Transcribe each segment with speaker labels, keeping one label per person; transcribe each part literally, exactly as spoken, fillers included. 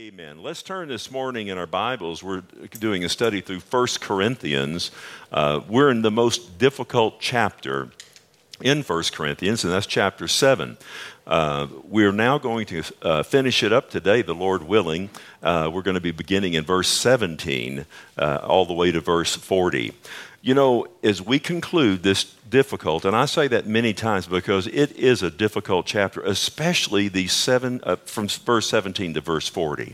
Speaker 1: Amen. Let's turn this morning in our Bibles. We're doing a study through First Corinthians. Uh, we're in the most difficult chapter in First Corinthians, and that's chapter seven. Uh, we're now going to uh, finish it up today, the Lord willing. Uh, we're going to be beginning in verse seventeen uh, all the way to verse forty. You know, as we conclude this difficult, and I say that many times because it is a difficult chapter, especially the seven uh, from verse seventeen to verse forty.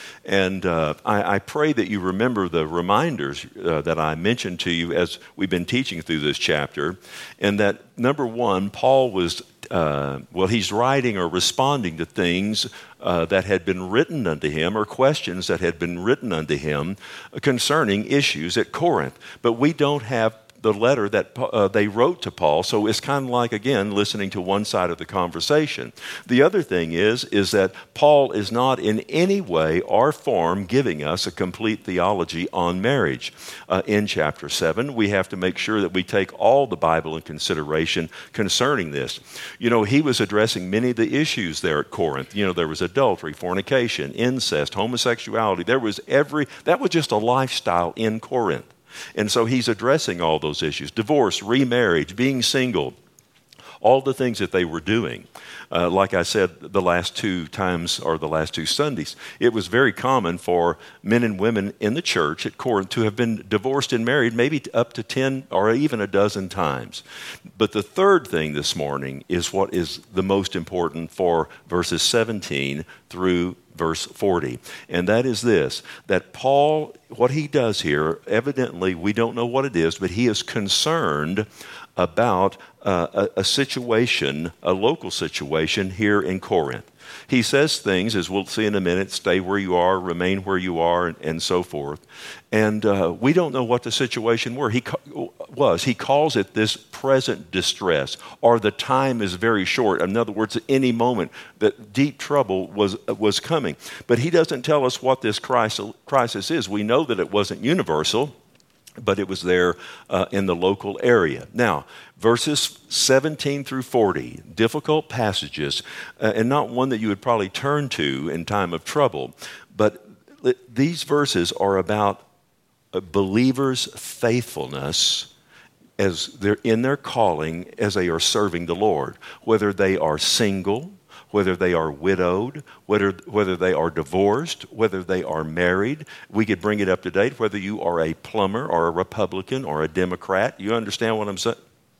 Speaker 1: And uh, I, I pray that you remember the reminders uh, that I mentioned to you as we've been teaching through this chapter, and that number one, Paul was, uh, well, he's writing or responding to things uh, that had been written unto him or questions that had been written unto him concerning issues at Corinth. But we don't have the letter that uh, they wrote to Paul, so it's kind of like, again, listening to one side of the conversation. The other thing is, is that Paul is not in any way or form giving us a complete theology on marriage. Uh, in chapter seven, we have to make sure that we take all the Bible in consideration concerning this. You know, he was addressing many of the issues there at Corinth. You know, there was adultery, fornication, incest, homosexuality. There was every, that was just a lifestyle in Corinth. And so he's addressing all those issues: divorce, remarriage, being single, all the things that they were doing. Uh, like I said, the last two times or the last two Sundays, it was very common for men and women in the church at Corinth to have been divorced and married maybe up to ten or even a dozen times. But the third thing this morning is what is the most important for verses seventeen through verse forty. And that is this, that Paul, what he does here, evidently we don't know what it is, but he is concerned about uh, a, a situation, a local situation here in Corinth. He says things, as we'll see in a minute, stay where you are, remain where you are, and, and so forth. And uh, we don't know what the situation were. He ca- was. He calls it this present distress, or the time is very short. In other words, at any moment that deep trouble was was coming. But he doesn't tell us what this crisis, crisis is. We know that it wasn't universal, but it was there uh, in the local area. Now, verses seventeen through forty, difficult passages, uh, and not one that you would probably turn to in time of trouble, but these verses are about a believer's faithfulness as they're in their calling, as they are serving the Lord, whether they are single, whether they are widowed, whether whether they are divorced, whether they are married. We could bring it up to date, whether you are a plumber or a Republican or a Democrat. You understand what I'm saying?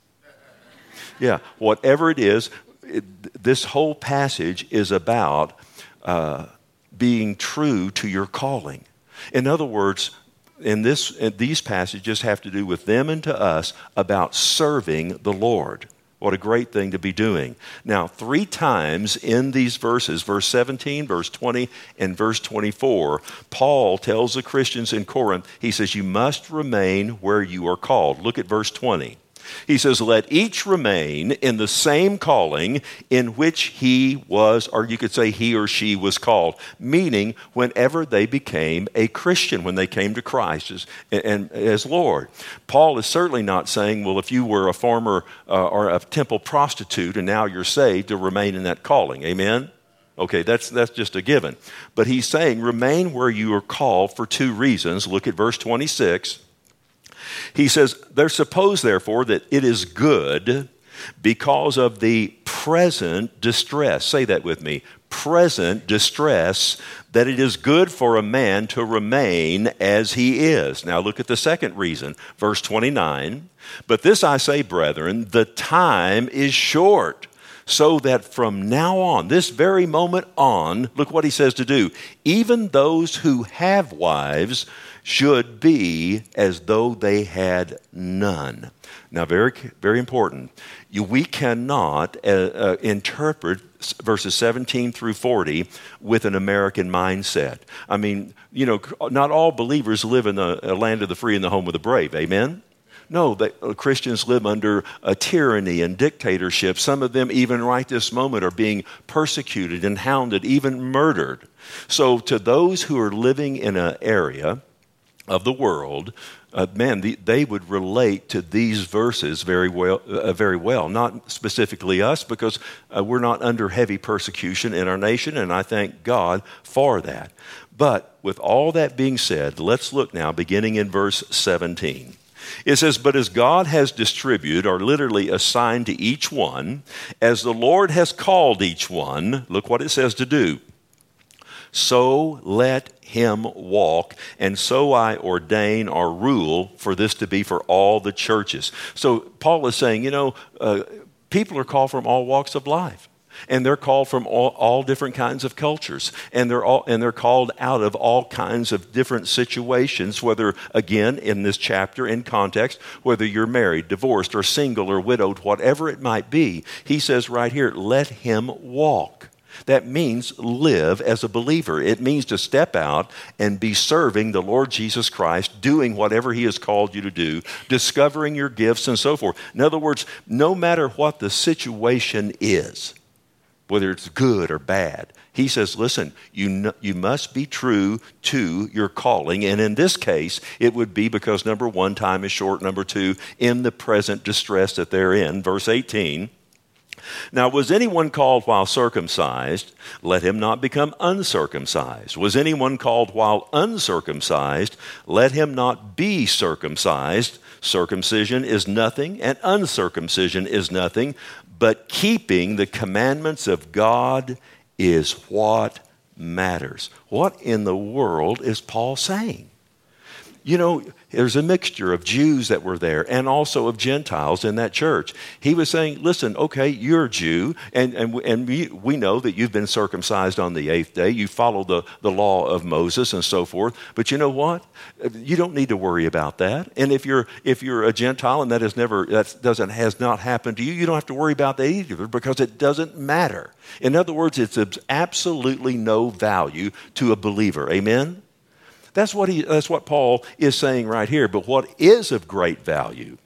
Speaker 1: Yeah, whatever it is, it, this whole passage is about uh, being true to your calling. In other words, in this, in these passages have to do with them and to us about serving the Lord. What a great thing to be doing. Now, three times in these verses, verse seventeen, verse twenty, and verse twenty-four, Paul tells the Christians in Corinth, he says, you must remain where you are called. Look at verse twenty. He says, let each remain in the same calling in which he was, or you could say he or she was called, meaning whenever they became a Christian, when they came to Christ as, and, as Lord. Paul is certainly not saying, well, if you were a former uh, or a temple prostitute and now you're saved, to remain in that calling. Amen? Okay, that's that's just a given. But he's saying, remain where you are called for two reasons. Look at verse twenty-six. He says, there suppose, therefore, that it is good because of the present distress. Say that with me. Present distress, that it is good for a man to remain as he is. Now look at the second reason, verse twenty-nine. But this I say, brethren, the time is short, so that from now on, this very moment on, look what he says to do. Even those who have wives should be as though they had none. Now, very, very important. You, we cannot uh, uh, interpret verses seventeen through forty with an American mindset. I mean, you know, not all believers live in the uh, land of the free and the home of the brave. Amen? No, they, uh, Christians live under a tyranny and dictatorship. Some of them, even right this moment, are being persecuted and hounded, even murdered. So to those who are living in an area of the world uh, man, the, they would relate to these verses very well, uh, very well. Not specifically us, because uh, we're not under heavy persecution in our nation, and I thank God for that. But with all that being said, let's look now, beginning in verse seventeen. It says, "But as God has distributed," or literally assigned to each one, "as the Lord has called each one," look what it says to do, "so let him walk, and so I ordain or rule for this to be for all the churches." So Paul is saying, you know, uh, people are called from all walks of life. And they're called from all, all different kinds of cultures. And they're all and they're called out of all kinds of different situations, whether, again, in this chapter, in context, whether you're married, divorced, or single, or widowed, whatever it might be. He says right here, let him walk. That means live as a believer. It means to step out and be serving the Lord Jesus Christ, doing whatever he has called you to do, discovering your gifts and so forth. In other words, no matter what the situation is, whether it's good or bad, he says, listen, you n- you must be true to your calling. And in this case, it would be because, number one, time is short. Number two, in the present distress that they're in. Verse eighteen, "Now was anyone called while circumcised? Let him not become uncircumcised. Was anyone called while uncircumcised? Let him not be circumcised. Circumcision is nothing, and uncircumcision is nothing, but keeping the commandments of God is what matters." What in the world is Paul saying? You know, there's a mixture of Jews that were there and also of Gentiles in that church. He was saying, listen, okay, you're a Jew, and, and, and we, we know that you've been circumcised on the eighth day. You follow the, the law of Moses and so forth. But you know what? You don't need to worry about that. And if you're if you're a Gentile and that has never that doesn't has not happened to you, you don't have to worry about that either, because it doesn't matter. In other words, it's of absolutely no value to a believer. Amen? That's what he, that's what Paul is saying right here. But what is of great value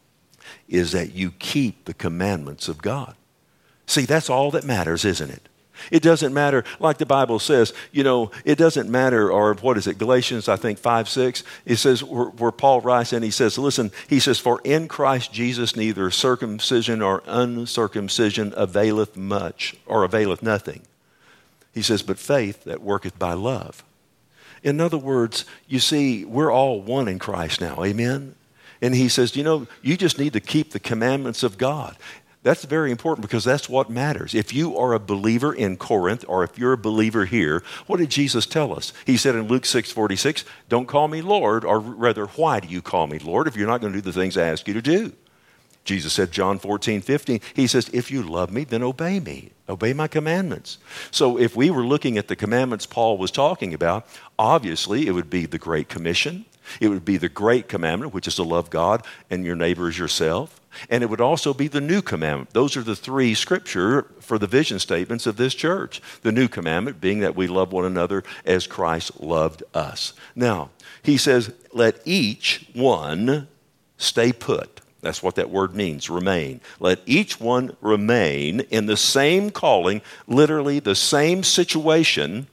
Speaker 1: is that you keep the commandments of God. See, that's all that matters, isn't it? It doesn't matter, like the Bible says, you know, it doesn't matter, or what is it, Galatians, I think, five, six, it says, where, where Paul writes, and he says, listen, he says, "For in Christ Jesus neither circumcision or uncircumcision availeth much, or availeth nothing." He says, "But faith that worketh by love." In other words, you see, we're all one in Christ now, amen? And he says, you know, you just need to keep the commandments of God. That's very important, because that's what matters. If you are a believer in Corinth, or if you're a believer here, what did Jesus tell us? He said in Luke six forty-six, "Don't call me Lord," or rather, why do you call me Lord if you're not going to do the things I ask you to do? Jesus said, John fourteen fifteen, he says, "If you love me, then obey me. Obey my commandments." So if we were looking at the commandments Paul was talking about, obviously it would be the Great Commission. It would be the Great Commandment, which is to love God and your neighbor as yourself. And it would also be the New Commandment. Those are the three scripture for the vision statements of this church. The New Commandment being that we love one another as Christ loved us. Now, he says, let each one stay put. That's what that word means, remain. Let each one remain in the same calling, literally the same situation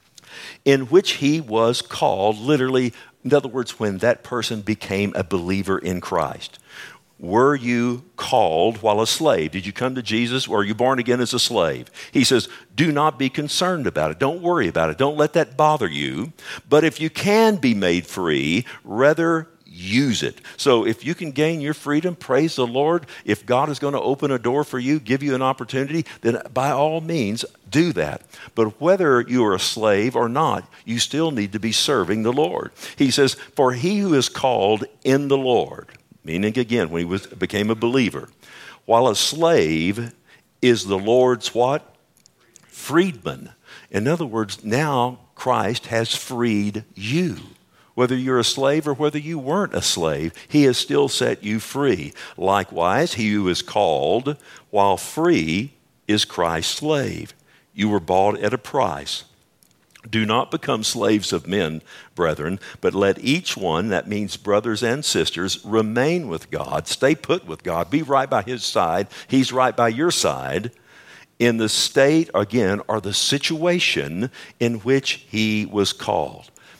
Speaker 1: in which he was called, literally, in other words, when that person became a believer in Christ. Were you called while a slave? Did you come to Jesus, or are you born again as a slave? He says, do not be concerned about it. Don't worry about it. Don't let that bother you. But if you can be made free, rather use it. So if you can gain your freedom, praise the Lord. If God is going to open a door for you, give you an opportunity, then by all means, do that. But whether you are a slave or not, you still need to be serving the Lord. He says, for he who is called in the Lord, meaning again, when he was, became a believer, while a slave is the Lord's what? Freedman. In other words, now Christ has freed you. Whether you're a slave or whether you weren't a slave, he has still set you free. Likewise, he who is called while free is Christ's slave. You were bought at a price. Do not become slaves of men, brethren, but let each one, that means brothers and sisters, remain with God. Stay put with God. Be right by his side. He's right by your side in the state, again, or the situation in which he was called.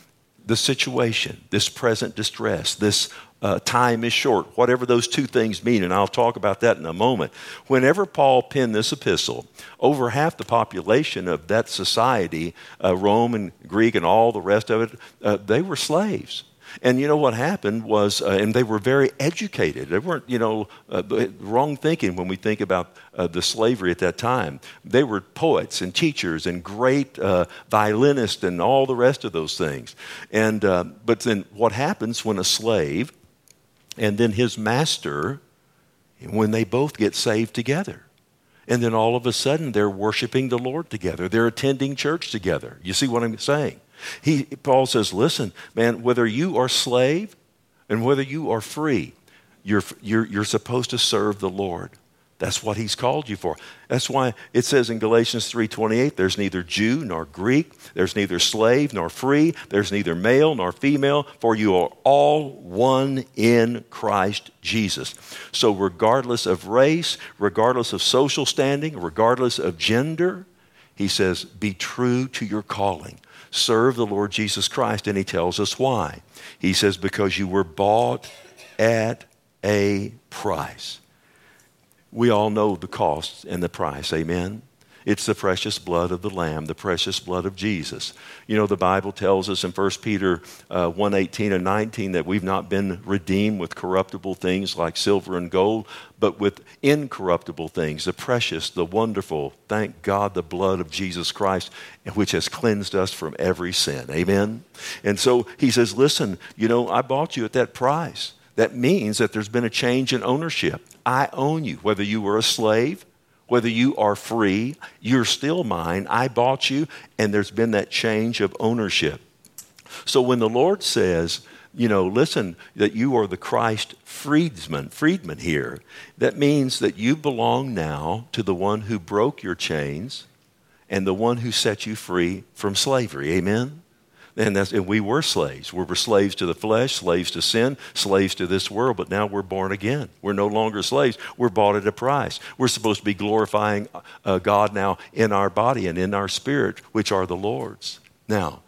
Speaker 1: the situation, this present distress, this uh, time is short, whatever those two things mean, and I'll talk about that in a moment. Whenever Paul penned this epistle, over half the population of that society, uh, Rome and Greek and all the rest of it, uh, they were slaves. And you know what happened was, uh, and they were very educated. They weren't, you know, uh, wrong thinking when we think about uh, the slavery at that time. They were poets and teachers and great uh, violinists and all the rest of those things. And uh, but then what happens when a slave and then his master, when they both get saved together? And then all of a sudden they're worshiping the Lord together. They're attending church together. You see what I'm saying? He, Paul says, listen, man, whether you are slave and whether you are free, you're, you're, you're supposed to serve the Lord. That's what he's called you for. That's why it says in Galatians three twenty-eight, there's neither Jew nor Greek, there's neither slave nor free, there's neither male nor female, for you are all one in Christ Jesus. So regardless of race, regardless of social standing, regardless of gender, he says, be true to your calling. Serve the Lord Jesus Christ, and he tells us why. He says, because you were bought at a price. We all know the cost and the price, amen? It's the precious blood of the Lamb, the precious blood of Jesus. You know, the Bible tells us in First Peter uh, one eighteen and nineteen that we've not been redeemed with corruptible things like silver and gold, but with incorruptible things, the precious, the wonderful, thank God, the blood of Jesus Christ, which has cleansed us from every sin. Amen? And so he says, listen, you know, I bought you at that price. That means that there's been a change in ownership. I own you, whether you were a slave, whether you are free, you're still mine. I bought you, and there's been that change of ownership. So when the Lord says, you know, listen, that you are the Christ freedman, freedman here, that means that you belong now to the one who broke your chains and the one who set you free from slavery. Amen? And, that's, and we were slaves. We were slaves to the flesh, slaves to sin, slaves to this world, but now we're born again. We're no longer slaves. We're bought at a price. We're supposed to be glorifying uh, God now in our body and in our spirit, which are the Lord's. Now,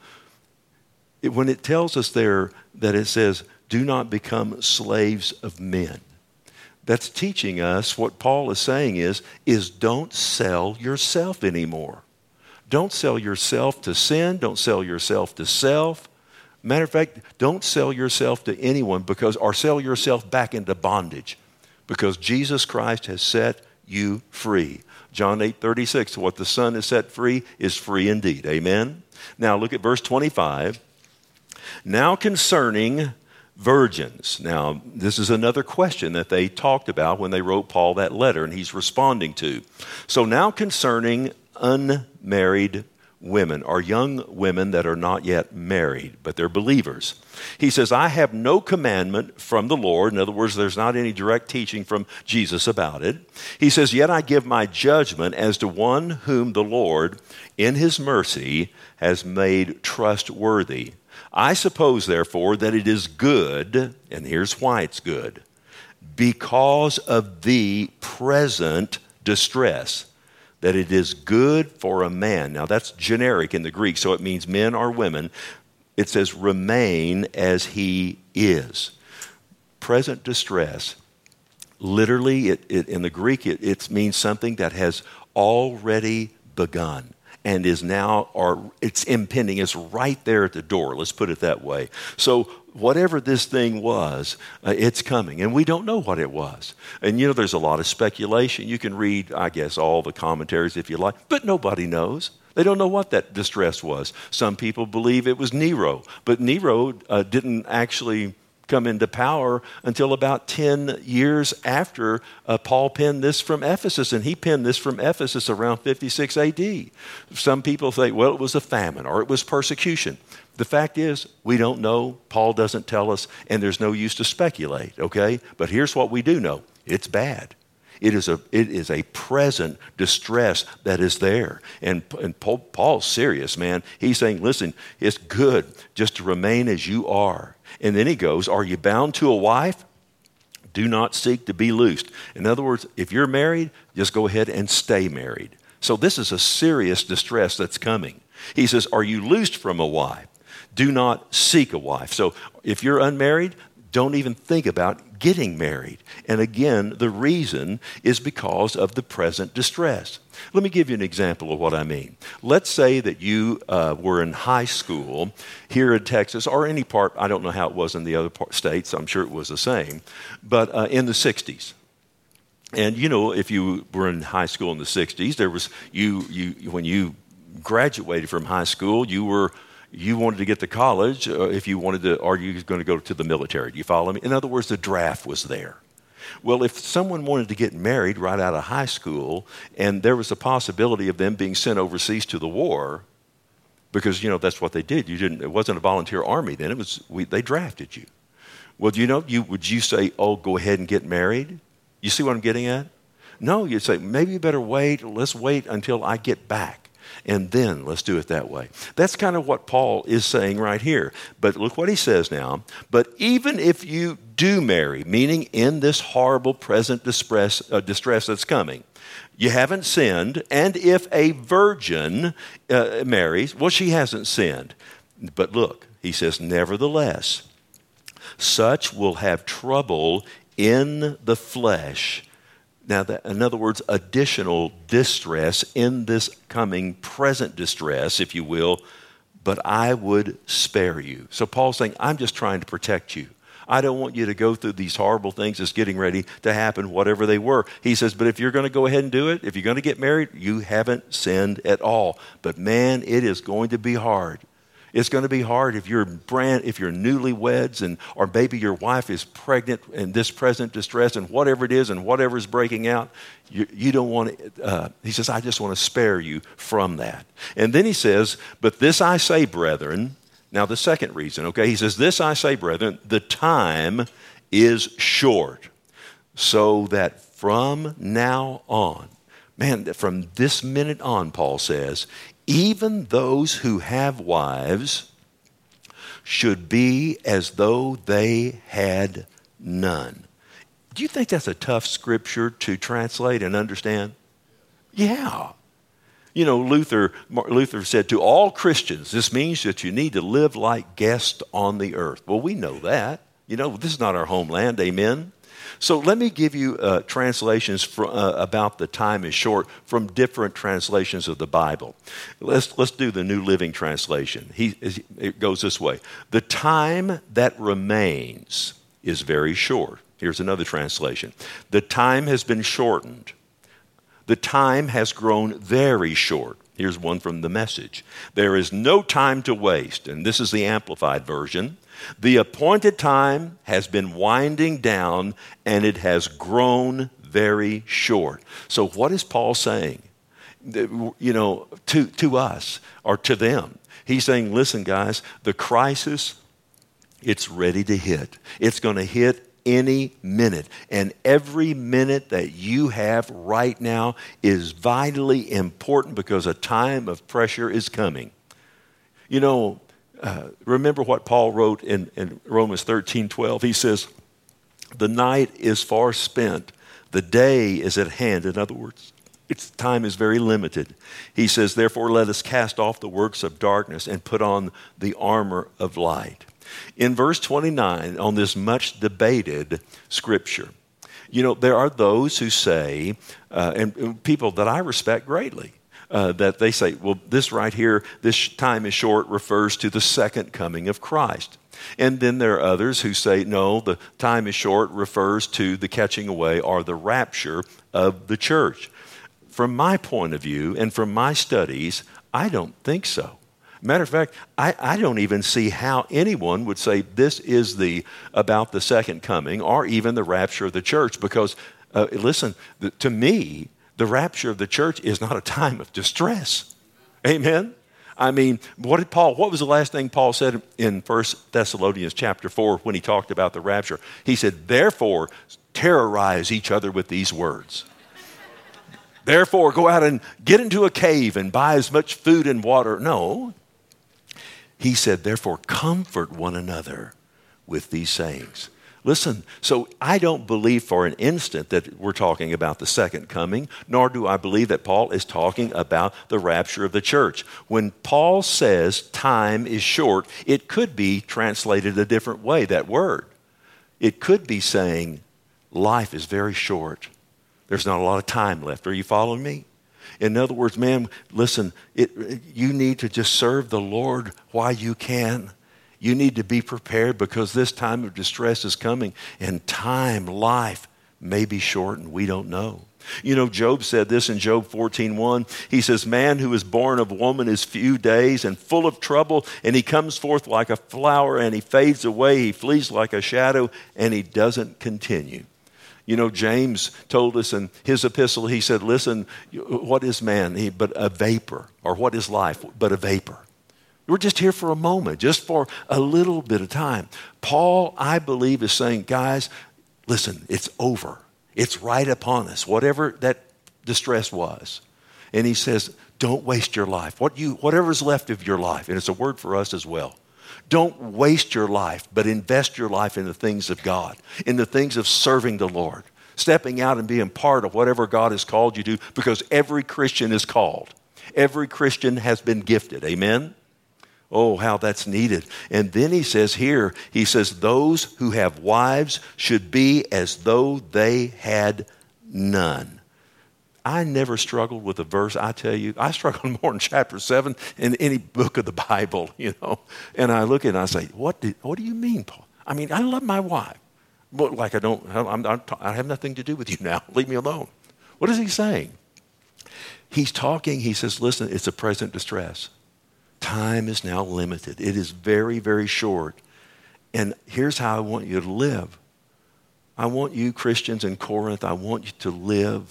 Speaker 1: it, when it tells us there that it says, do not become slaves of men, that's teaching us what Paul is saying is, is don't sell yourself anymore. Don't sell yourself to sin. Don't sell yourself to self. Matter of fact, don't sell yourself to anyone because, or sell yourself back into bondage, because Jesus Christ has set you free. John eight thirty-six, what the Son has set free is free indeed. Amen? Now look at verse twenty-five. Now concerning virgins. Now, this is another question that they talked about when they wrote Paul that letter, and he's responding to. So now concerning unmarried women, or young women that are not yet married, but they're believers. He says, I have no commandment from the Lord. In other words, there's not any direct teaching from Jesus about it. He says, yet I give my judgment as to one whom the Lord, in his mercy, has made trustworthy. I suppose, therefore, that it is good, and here's why it's good, because of the present distress, that it is good for a man. Now that's generic in the Greek, so it means men or women. It says remain as he is. Present distress, literally it, it, in the Greek it, it means something that has already begun and is now, or it's impending, it's right there at the door. Let's put it that way. So whatever this thing was, uh, it's coming. And we don't know what it was. And, you know, there's a lot of speculation. You can read, I guess, all the commentaries if you like, but nobody knows. They don't know what that distress was. Some people believe it was Nero, but Nero uh, didn't actually come into power until about ten years after uh, Paul penned this from Ephesus, and he penned this from Ephesus around fifty-six A D. Some people think, well, it was a famine or it was persecution. The fact is, we don't know. Paul doesn't tell us, and there's no use to speculate, okay? But here's what we do know. It's bad. It is a it is a present distress that is there. And, and Paul, Paul's serious, man. He's saying, listen, it's good just to remain as you are. And then he goes, are you bound to a wife? Do not seek to be loosed. In other words, if you're married, just go ahead and stay married. So this is a serious distress that's coming. He says, are you loosed from a wife? Do not seek a wife. So if you're unmarried, don't even think about getting married. And again, the reason is because of the present distress. Let me give you an example of what I mean. Let's say that you uh, were in high school here in Texas, or any part, I don't know how it was in the other part, states, I'm sure it was the same, but uh, in the sixties. And you know, if you were in high school in the sixties, there was, you, you when you graduated from high school, you were You wanted to get to college, uh, if you wanted to, or you were going to go to the military. Do you follow me? In other words, the draft was there. Well, if someone wanted to get married right out of high school, and there was a possibility of them being sent overseas to the war, because you know that's what they did. You didn't. It wasn't a volunteer army then. It was we, they drafted you. Well, do you know? You would you say, "Oh, go ahead and get married"? You see what I'm getting at? No, you'd say maybe you better wait. Let's wait until I get back. And then let's do it that way. That's kind of what Paul is saying right here. But look what he says now. But even if you do marry, meaning in this horrible present distress, uh, distress that's coming, you haven't sinned. And if a virgin uh, marries, well, she hasn't sinned. But look, he says, nevertheless, such will have trouble in the flesh. Now, that, in other words, additional distress in this coming present distress, if you will, but I would spare you. So Paul's saying, I'm just trying to protect you. I don't want you to go through these horrible things that's getting ready to happen, whatever they were. He says, but if you're going to go ahead and do it, if you're going to get married, you haven't sinned at all. But man, it is going to be hard. It's going to be hard if you're brand, if you're newlyweds, and or maybe your wife is pregnant in this present distress, and whatever it is, and whatever is breaking out, you, you don't want to. Uh, he says, "I just want to spare you from that." And then he says, "But this I say, brethren." Now the second reason, okay, he says, "This I say, brethren, the time is short, so that from now on, man, from this minute on," Paul says, even those who have wives should be as though they had none. Do you think that's a tough scripture to translate and understand? Yeah. You know, Luther, Luther said to all Christians, this means that you need to live like guests on the earth. Well, we know that. You know, this is not our homeland, amen? So let me give you uh, translations for, uh, about the time is short from different translations of the Bible. Let's, let's do the New Living Translation. He, it goes this way. The time that remains is very short. Here's another translation. The time has been shortened. The time has grown very short. Here's one from the Message. There is no time to waste. And this is the Amplified Version. The appointed time has been winding down, and it has grown very short. So what is Paul saying? You know, to, to us or to them. He's saying, listen, guys, the crisis, it's ready to hit. It's going to hit any minute. And every minute that you have right now is vitally important because a time of pressure is coming. You know, Uh, remember what Paul wrote in, in Romans thirteen twelve. He says, the night is far spent. The day is at hand. In other words, its time is very limited. He says, therefore, let us cast off the works of darkness and put on the armor of light. In verse twenty-nine, on this much debated scripture, you know, there are those who say, uh, and, and people that I respect greatly, Uh, that they say, well, this right here, this time is short, refers to the second coming of Christ. And then there are others who say, no, the time is short refers to the catching away or the rapture of the church. From my point of view and from my studies, I don't think so. Matter of fact, I, I don't even see how anyone would say this is the about the second coming or even the rapture of the church because, uh, listen, the, to me, the rapture of the church is not a time of distress. Amen? I mean, what did Paul, what was the last thing Paul said in First Thessalonians chapter four when he talked about the rapture? He said, therefore, terrorize each other with these words. Therefore, go out and get into a cave and buy as much food and water. No. He said, therefore, comfort one another with these sayings. Listen, so I don't believe for an instant that we're talking about the second coming, nor do I believe that Paul is talking about the rapture of the church. When Paul says time is short, it could be translated a different way, that word. It could be saying life is very short. There's not a lot of time left. Are you following me? In other words, man, listen, it, you need to just serve the Lord while you can. You need to be prepared because this time of distress is coming, and time, life, may be short, and we don't know. You know, Job said this in Job fourteen one. He says, man who is born of woman is few days and full of trouble, and he comes forth like a flower, and he fades away. He flees like a shadow, and he doesn't continue. You know, James told us in his epistle, he said, listen, what is man? He, but a vapor. Or what is life? But a vapor. We're just here for a moment, just for a little bit of time. Paul, I believe, is saying, guys, listen, it's over. It's right upon us, whatever that distress was. And he says, don't waste your life. What you, whatever's left of your life, and it's a word for us as well. Don't waste your life, but invest your life in the things of God, in the things of serving the Lord, stepping out and being part of whatever God has called you to, because every Christian is called. Every Christian has been gifted. Amen? Oh, how that's needed. And then he says here, he says, those who have wives should be as though they had none. I never struggled with a verse. I tell you, I struggled more in chapter seven in any book of the Bible, you know. And I look at it and I say, what do, what do you mean, Paul? I mean, I love my wife. But like I don't, I'm, I'm, I have nothing to do with you now. Leave me alone. What is he saying? He's talking, he says, listen, it's a present distress. Time is now limited. It is very, very short. And here's how I want you to live. I want you, Christians in Corinth, I want you to live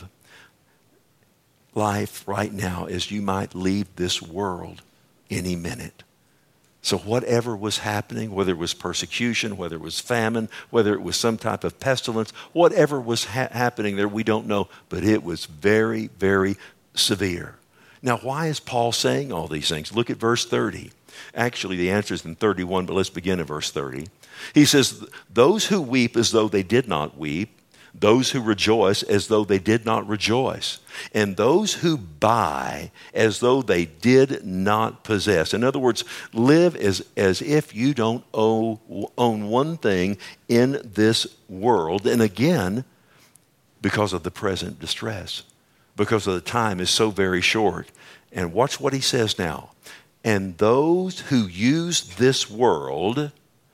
Speaker 1: life right now as you might leave this world any minute. So whatever was happening, whether it was persecution, whether it was famine, whether it was some type of pestilence, whatever was ha- happening there, we don't know. But it was very, very severe. Now, why is Paul saying all these things? Look at verse thirty. Actually, the answer is in thirty-one, but let's begin at verse thirty. He says, those who weep as though they did not weep, those who rejoice as though they did not rejoice, and those who buy as though they did not possess. In other words, live as, as if you don't owe, own one thing in this world. And again, because of the present distress, because of the time is so very short. And watch what he says now. And those who use this world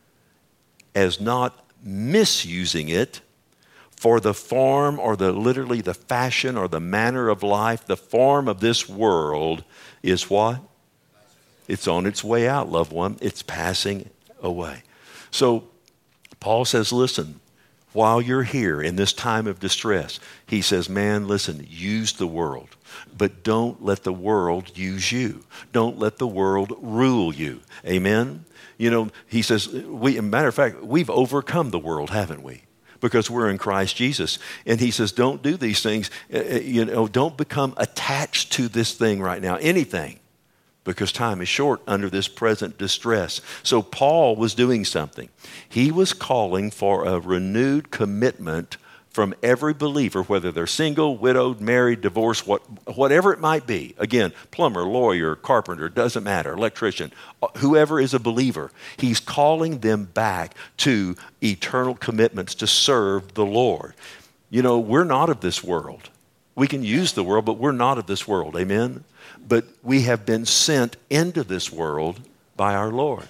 Speaker 1: as not misusing it for the form or the literally the fashion or the manner of life, the form of this world is what? It's on its way out, loved one. It's passing away. So Paul says, listen, while you're here in this time of distress, he says, man, listen, use the world, but don't let the world use you. Don't let the world rule you. Amen? You know, he says, we, as a matter of fact, we've overcome the world, haven't we? Because we're in Christ Jesus. And he says, don't do these things. You know, don't become attached to this thing right now, anything, because time is short under this present distress. So Paul was doing something. He was calling for a renewed commitment from every believer, whether they're single, widowed, married, divorced, what, whatever it might be. Again, plumber, lawyer, carpenter, doesn't matter, electrician, whoever is a believer. He's calling them back to eternal commitments to serve the Lord. You know, we're not of this world. We can use the world, but we're not of this world. Amen? But we have been sent into this world by our Lord.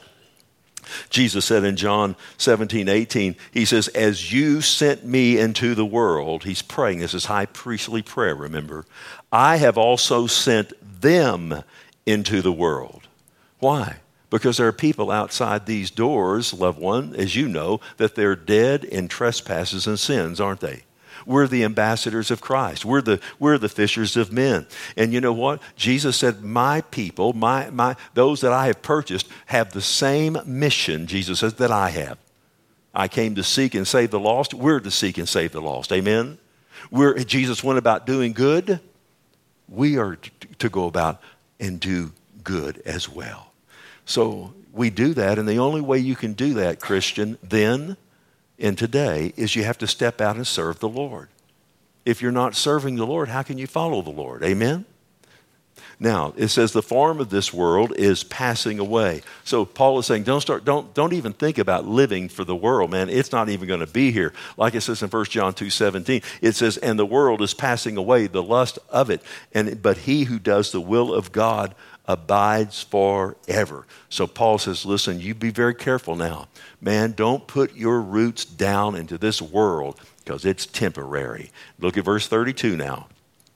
Speaker 1: Jesus said in John seventeen eighteen, he says, as you sent me into the world, he's praying, this is high priestly prayer, remember, I have also sent them into the world. Why? Because there are people outside these doors, loved one, as you know, that they're dead in trespasses and sins, aren't they? We're the ambassadors of Christ. We're the, we're the fishers of men. And you know what? Jesus said, my people, my, my, those that I have purchased have the same mission, Jesus says, that I have. I came to seek and save the lost. We're to seek and save the lost. Amen? We're, Jesus went about doing good. We are to go about and do good as well. So we do that, and the only way you can do that, Christian, then in today is you have to step out and serve the Lord. If you're not serving the Lord, how can you follow the Lord? Amen? Now, it says the form of this world is passing away. So Paul is saying, don't start, don't, don't even think about living for the world, man. It's not even going to be here. Like it says in First John two seventeen, it says, and the world is passing away, the lust of it. And but he who does the will of God abides forever. So Paul says, listen, you be very careful now. Man, don't put your roots down into this world because it's temporary. Look at verse thirty-two now.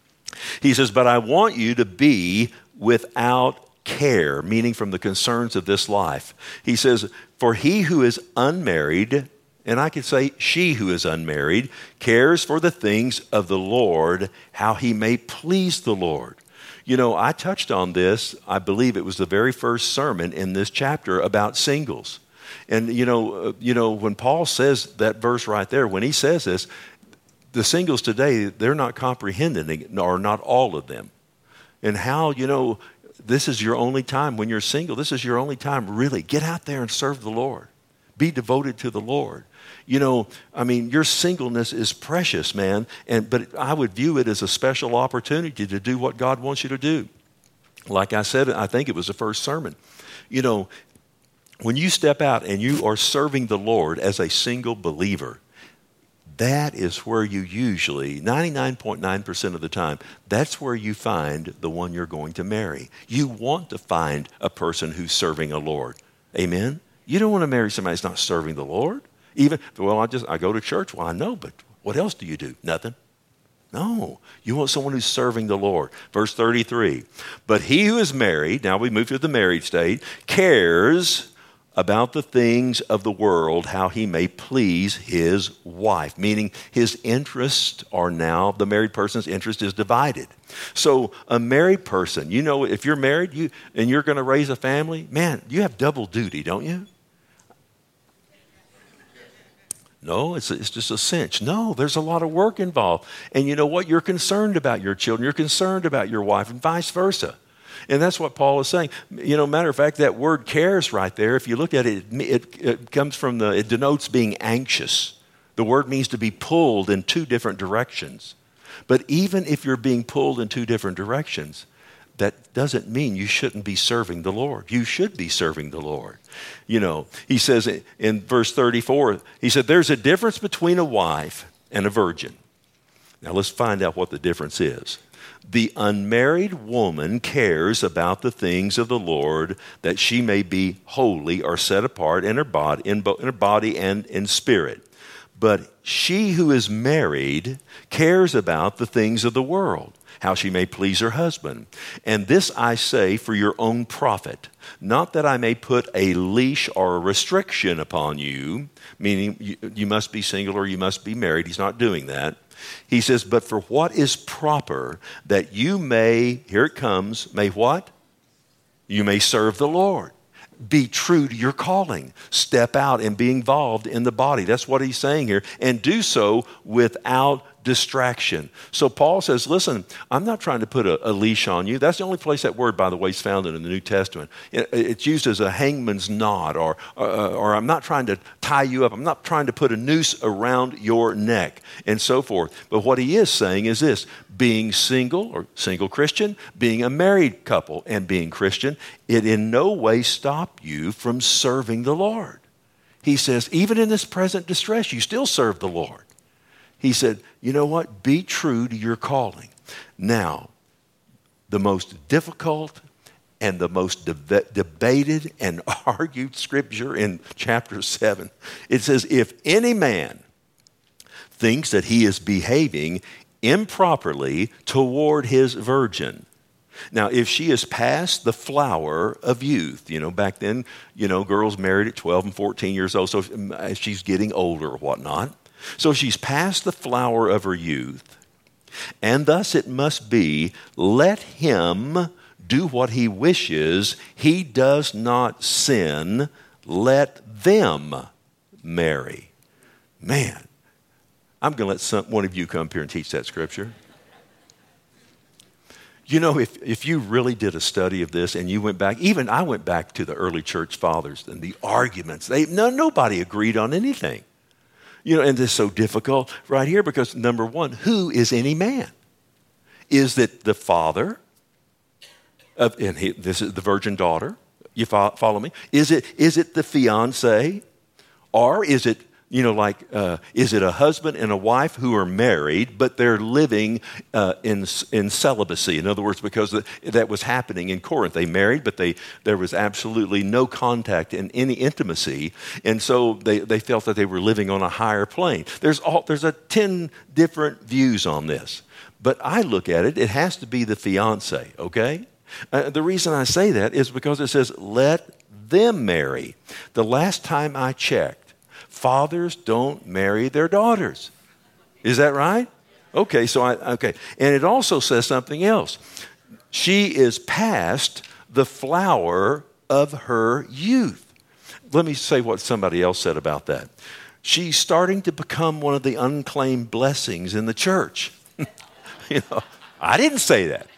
Speaker 1: He says, but I want you to be without care, meaning from the concerns of this life. He says, for he who is unmarried, and I could say she who is unmarried, cares for the things of the Lord, how he may please the Lord. You know, I touched on this, I believe it was the very first sermon in this chapter about singles. And, you know, uh, you know, when Paul says that verse right there, when he says this, the singles today, they're not comprehending it, or not all of them. And how, you know, this is your only time when you're single. This is your only time, really. Get out there and serve the Lord. Be devoted to the Lord. You know, I mean, your singleness is precious, man. And but I would view it as a special opportunity to do what God wants you to do. Like I said, I think it was the first sermon. You know, when you step out and you are serving the Lord as a single believer, that is where you usually, ninety-nine point nine percent of the time, that's where you find the one you're going to marry. You want to find a person who's serving a Lord. Amen? You don't want to marry somebody who's not serving the Lord. Even, well, I just, I go to church. Well, I know, but what else do you do? Nothing. No. You want someone who's serving the Lord. Verse thirty-three, but he who is married, now we move to the married state, cares about the things of the world, how he may please his wife, meaning his interests are now, the married person's interest is divided. So a married person, you know, if you're married you and you're going to raise a family, man, you have double duty, don't you? No, it's, it's just a cinch. No, there's a lot of work involved. And you know what? You're concerned about your children. You're concerned about your wife and vice versa. And that's what Paul is saying. You know, matter of fact, that word cares right there, if you look at it, it, it comes from the, it denotes being anxious. The word means to be pulled in two different directions. But even if you're being pulled in two different directions, that doesn't mean you shouldn't be serving the Lord. You should be serving the Lord. You know, he says in verse thirty-four, he said, there's a difference between a wife and a virgin. Now let's find out what the difference is. The unmarried woman cares about the things of the Lord, that she may be holy or set apart in her body, in, bo- in her body and in spirit. But she who is married cares about the things of the world, how she may please her husband. And this I say for your own profit, not that I may put a leash or a restriction upon you, meaning you, you must be single or you must be married. He's not doing that. He says, but for what is proper, that you may, here it comes, may what? You may serve the Lord. Be true to your calling. Step out and be involved in the body. That's what he's saying here. And do so without distraction. So Paul says, listen, I'm not trying to put a, a leash on you. That's the only place that word, by the way, is found in the New Testament. It, it's used as a hangman's knot, or, uh, or I'm not trying to tie you up. I'm not trying to put a noose around your neck, and so forth. But what he is saying is this: being single or single Christian, being a married couple and being Christian, it in no way stops you from serving the Lord. He says, even in this present distress, you still serve the Lord. He said, you know what? Be true to your calling. Now, the most difficult and the most deb- debated and argued scripture in chapter seven, it says, if any man thinks that he is behaving improperly toward his virgin. Now, if she is past the flower of youth, you know, back then, you know, girls married at twelve and fourteen years old, so as she's getting older or whatnot. So she's past the flower of her youth, and thus it must be, let him do what he wishes. He does not sin. Let them marry. Man, I'm going to let some, one of you come up here and teach that scripture. You know, if, if you really did a study of this and you went back, even I went back to the early church fathers and the arguments. They, no, nobody agreed on anything. You know, and this is so difficult right here because, number one, who is any man? Is it the father of, and he, this is the virgin daughter? You fo- follow me? Is it is it the fiance? Or is it, you know, like, uh, is it a husband and a wife who are married, but they're living uh, in in celibacy? In other words, because the, that was happening in Corinth. They married, but they there was absolutely no contact and any intimacy. And so they, they felt that they were living on a higher plane. There's all, there's a ten different views on this. But I look at it, it has to be the fiance, okay? Uh, the reason I say that is because it says, let them marry. The last time I checked, fathers don't marry their daughters. Is that right? Okay, so I, okay. And it also says something else. She is past the flower of her youth. Let me say what somebody else said about that. She's starting to become one of the unclaimed blessings in the church. You know, I didn't say that.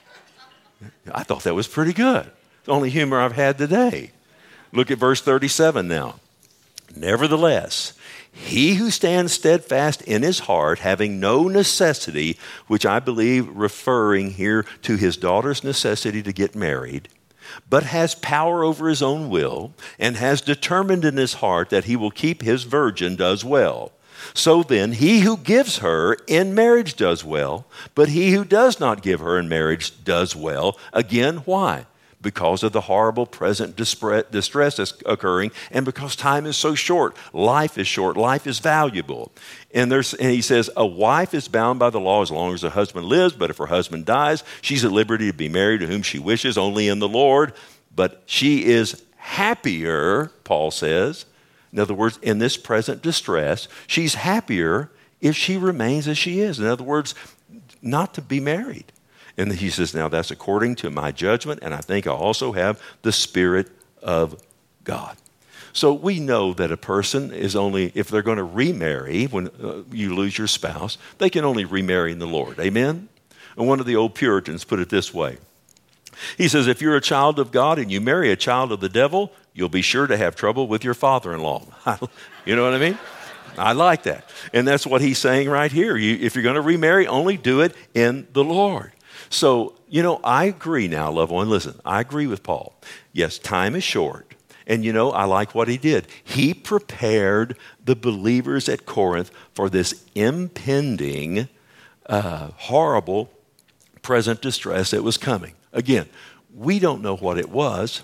Speaker 1: I thought that was pretty good. It's the only humor I've had today. Look at verse thirty-seven now. Nevertheless, he who stands steadfast in his heart, having no necessity, which I believe referring here to his daughter's necessity to get married, but has power over his own will, and has determined in his heart that he will keep his virgin, does well. So then, he who gives her in marriage does well, but he who does not give her in marriage does well. Again, why? Because of the horrible present distress that's occurring, and because time is so short. Life is short. Life is valuable. And, there's, and he says, a wife is bound by the law as long as her husband lives, but if her husband dies, she's at liberty to be married to whom she wishes, only in the Lord. But she is happier, Paul says. In other words, in this present distress, she's happier if she remains as she is. In other words, not to be married. And he says, now that's according to my judgment, and I think I also have the Spirit of God. So we know that a person is only, if they're going to remarry, when uh, you lose your spouse, they can only remarry in the Lord. Amen? And one of the old Puritans put it this way. He says, if you're a child of God and you marry a child of the devil, you'll be sure to have trouble with your father-in-law. You know what I mean? I like that. And that's what he's saying right here. You, if you're going to remarry, only do it in the Lord. So, you know, I agree now, loved one. Listen, I agree with Paul. Yes, time is short. And, you know, I like what he did. He prepared the believers at Corinth for this impending, uh, horrible present distress that was coming. Again, we don't know what it was,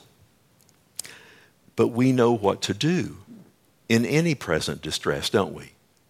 Speaker 1: but we know what to do in any present distress, don't we?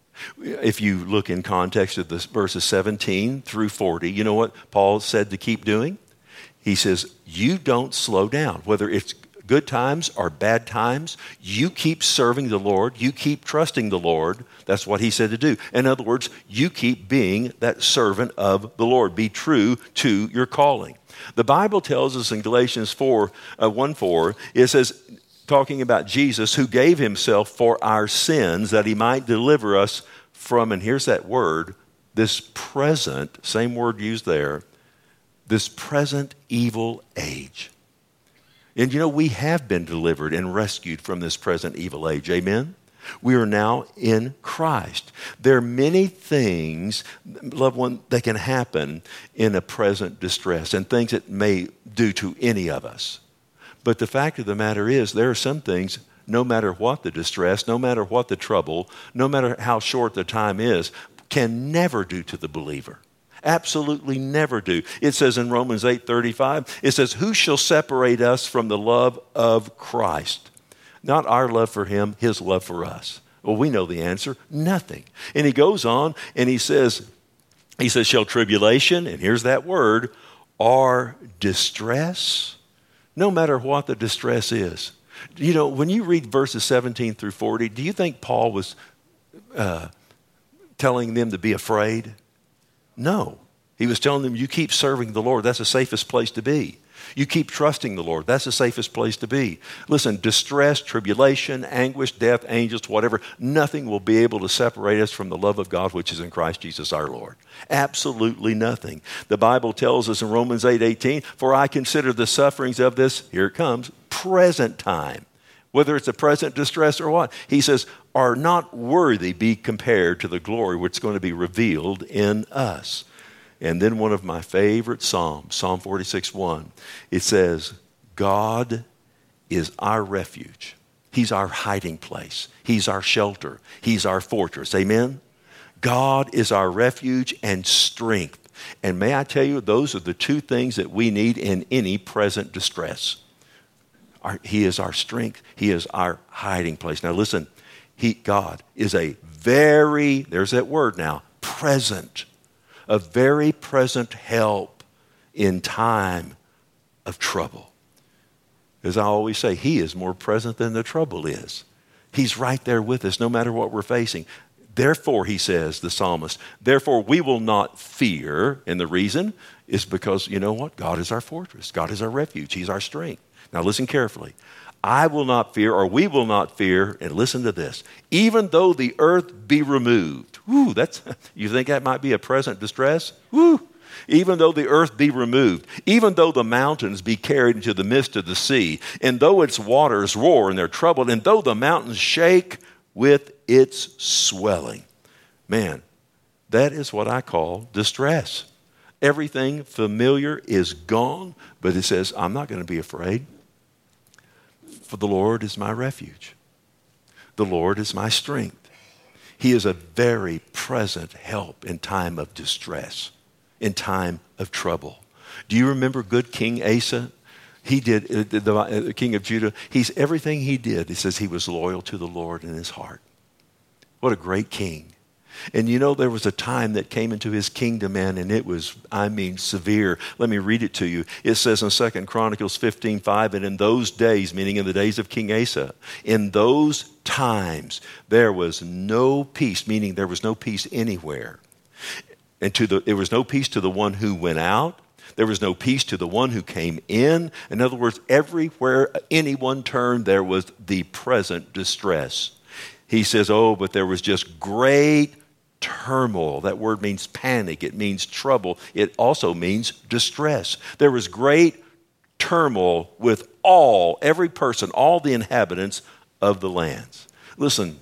Speaker 1: If you look in context of this verses seventeen through forty, you know what Paul said to keep doing? He says, you don't slow down. Whether it's good times or bad times, you keep serving the Lord. You keep trusting the Lord. That's what he said to do. In other words, you keep being that servant of the Lord. Be true to your calling. The Bible tells us in Galatians four, uh, one four, it says, talking about Jesus who gave himself for our sins that he might deliver us from, and here's that word, this present, same word used there, this present evil age. And you know, we have been delivered and rescued from this present evil age. Amen? We are now in Christ. There are many things, loved one, that can happen in a present distress and things it may do to any of us. But the fact of the matter is, there are some things, no matter what the distress, no matter what the trouble, no matter how short the time is, can never do to the believer. Absolutely never do. It says in Romans eight thirty-five, it says, who shall separate us from the love of Christ? Not our love for him, his love for us. Well, we know the answer, nothing. And he goes on and he says, he says, shall tribulation, and here's that word, or distress, no matter what the distress is. You know, when you read verses seventeen through forty, do you think Paul was uh, telling them to be afraid? No. He was telling them, you keep serving the Lord. That's the safest place to be. You keep trusting the Lord. That's the safest place to be. Listen, distress, tribulation, anguish, death, angels, whatever, nothing will be able to separate us from the love of God which is in Christ Jesus our Lord. Absolutely nothing. The Bible tells us in Romans eight eighteen, for I consider the sufferings of this, here it comes, present time. whether it's a present distress or what. He says, are not worthy be compared to the glory which is going to be revealed in us. And then one of my favorite Psalms, Psalm forty-six one, it says, God is our refuge. He's our hiding place. He's our shelter. He's our fortress. Amen? God is our refuge and strength. And may I tell you, those are the two things that we need in any present distress. Our, he is our strength. He is our hiding place. Now listen, he, God is a very, there's that word now, present, a very present help in time of trouble. As I always say, he is more present than the trouble is. He's right there with us no matter what we're facing. Therefore, he says, the psalmist, therefore we will not fear. And the reason is because, you know what? God is our fortress. God is our refuge. He's our strength. Now listen carefully. I will not fear, or we will not fear, and listen to this, even though the earth be removed. Woo, that's, you think that might be a present distress? Woo. Even though the earth be removed, even though the mountains be carried into the midst of the sea, and though its waters roar and they're troubled, and though the mountains shake with its swelling. Man, that is what I call distress. Everything familiar is gone, but it says, I'm not going to be afraid, for the Lord is my refuge. The Lord is my strength. He is a very present help in time of distress, in time of trouble. Do you remember good King Asa? He did, uh, the, the uh, king of Judah, he's everything he did. He says he was loyal to the Lord in his heart. What a great king. And you know, there was a time that came into his kingdom, man, and it was, I mean, severe. Let me read it to you. It says in Second Chronicles fifteen five, and in those days, meaning in the days of King Asa, in those times, there was no peace, meaning there was no peace anywhere. And to the, there was no peace to the one who went out. There was no peace to the one who came in. In other words, everywhere anyone turned, there was the present distress. He says, oh, but there was just great turmoil. That word means panic. It means trouble. It also means distress. There was great turmoil with all, every person, all the inhabitants of the lands. Listen,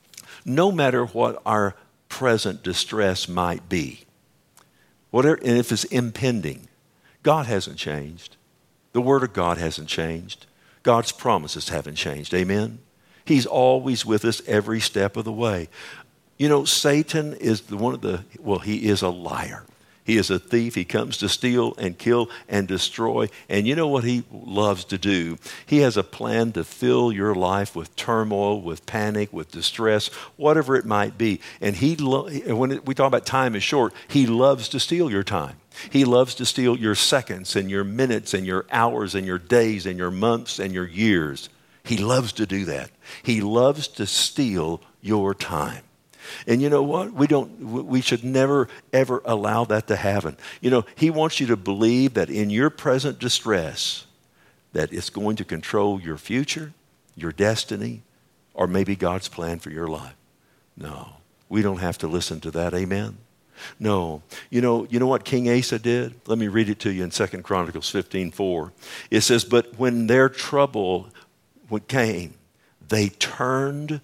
Speaker 1: no matter what our present distress might be, whatever, and if it's impending, God hasn't changed. The Word of God hasn't changed. God's promises haven't changed. Amen? He's always with us every step of the way. You know, Satan is the one of the, well, he is a liar. He is a thief. He comes to steal and kill and destroy. And you know what he loves to do? He has a plan to fill your life with turmoil, with panic, with distress, whatever it might be. And he, lo- when we talk about time is short, he loves to steal your time. He loves to steal your seconds and your minutes and your hours and your days and your months and your years. He loves to do that. He loves to steal your time. And you know what? We don't, we should never, ever allow that to happen. You know, he wants you to believe that in your present distress, that it's going to control your future, your destiny, or maybe God's plan for your life. No, we don't have to listen to that. Amen? No. You know, you know what King Asa did? Let me read it to you in Second Chronicles fifteen four. It says, but when their trouble came, they turned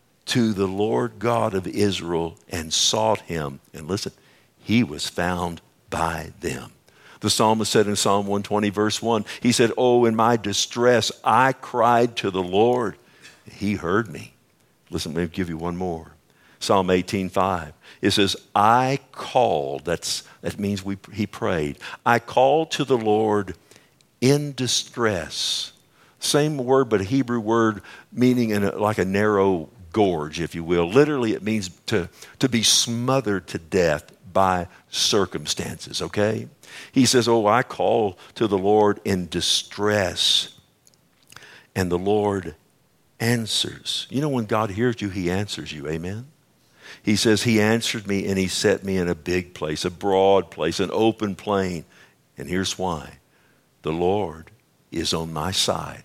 Speaker 1: to the Lord God of Israel and sought him. And listen, he was found by them. The psalmist said in Psalm one twenty verse one, he said, oh, in my distress, I cried to the Lord. He heard me. Listen, let me give you one more. Psalm eighteen five. It says, I called, that's, that means we, he prayed. I called to the Lord in distress. Same word, but a Hebrew word meaning in a, like a narrow gorge, if you will. Literally, it means to, to be smothered to death by circumstances, okay? He says, oh, I call to the Lord in distress, and the Lord answers. You know, when God hears you, he answers you, amen? He says, he answered me and he set me in a big place, a broad place, an open plain. And here's why. The Lord is on my side.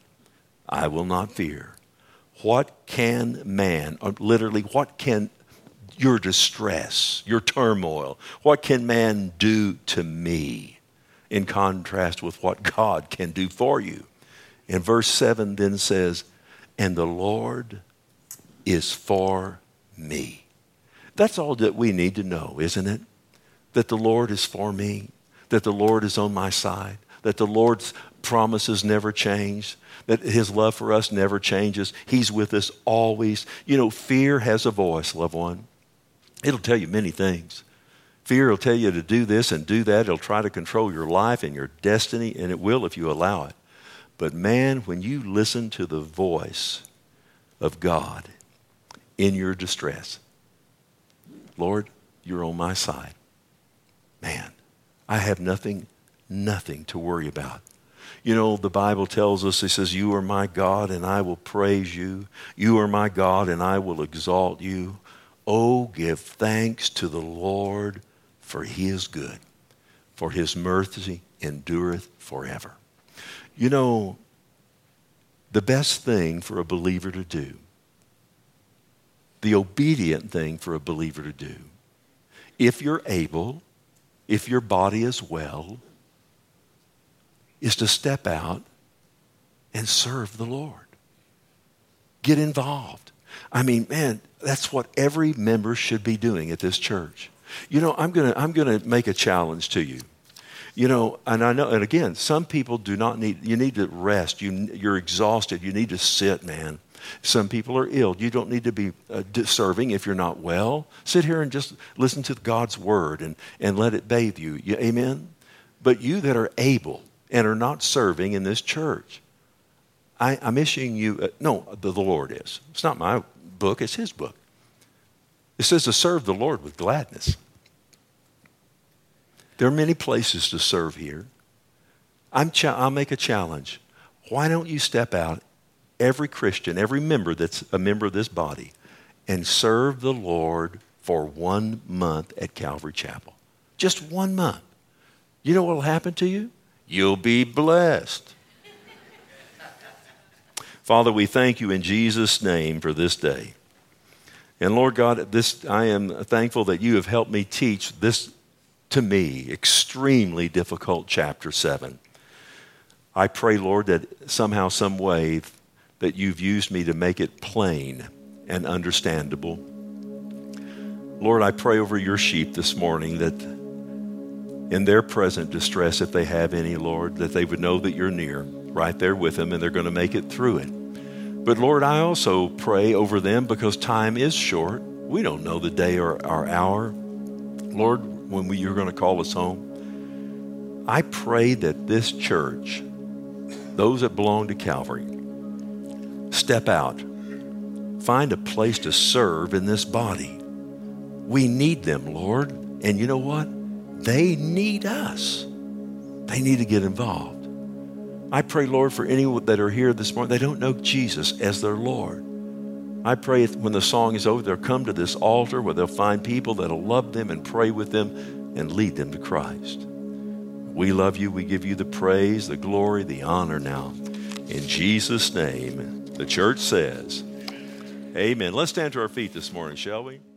Speaker 1: I will not fear. What can man, or literally, what can your distress, your turmoil, what can man do to me in contrast with what God can do for you? And verse seven then says, and the Lord is for me. That's all that we need to know, isn't it? That the Lord is for me, that the Lord is on my side, that the Lord's promises never change, that his love for us never changes. He's with us always. You know, fear has a voice, loved one. It'll tell you many things. Fear will tell you to do this and do that. It'll try to control your life and your destiny, and it will if you allow it. But man, when you listen to the voice of God in your distress, Lord, you're on my side. Man, I have nothing, nothing to worry about. You know, the Bible tells us, it says, you are my God and I will praise you. You are my God and I will exalt you. Oh, give thanks to the Lord, for he is good, for his mercy endureth forever. You know, the best thing for a believer to do, the obedient thing for a believer to do, if you're able, if your body is well, is to step out and serve the Lord. Get involved. I mean, man, that's what every member should be doing at this church. You know, I'm gonna I'm gonna make a challenge to you. You know, and I know, and again, some people do not need, you need to rest. You, you're exhausted. You need to sit, man. Some people are ill. You don't need to be uh, serving if you're not well. Sit here and just listen to God's word and, and let it bathe you. you. Amen? But you that are able and are not serving in this church, I, I'm issuing you, uh, no, the, the Lord is. It's not my book, it's his book. It says to serve the Lord with gladness. There are many places to serve here. I'm ch- I'll make a challenge. Why don't you step out, every Christian, every member that's a member of this body, and serve the Lord for one month at Calvary Chapel? Just one month. You know what will happen to you? You'll be blessed. Father, we thank you in Jesus' name for this day. And Lord God, this I am thankful that you have helped me teach this, to me, extremely difficult chapter seven. I pray, Lord, that somehow, some way, that you've used me to make it plain and understandable. Lord, I pray over your sheep this morning that in their present distress, if they have any, Lord, that they would know that you're near, right there with them, and they're going to make it through it. But Lord, I also pray over them because time is short. We don't know the day or our hour. Lord, when we, you're going to call us home, I pray that this church, those that belong to Calvary, step out, find a place to serve in this body. We need them, Lord. And you know what? They need us. They need to get involved. I pray, Lord, for anyone that are here this morning, they don't know Jesus as their Lord. I pray when the song is over, they'll come to this altar where they'll find people that'll love them and pray with them and lead them to Christ. We love you. We give you the praise, the glory, the honor now. In Jesus' name, the church says, amen. Let's stand to our feet this morning, shall we?